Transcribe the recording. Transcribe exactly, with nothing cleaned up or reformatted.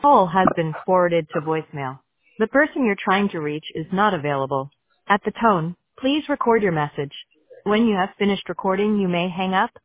Call has been forwarded to voicemail. The person you're trying to reach is not available. At the tone, please record your message. When you have finished recording, you may hang up.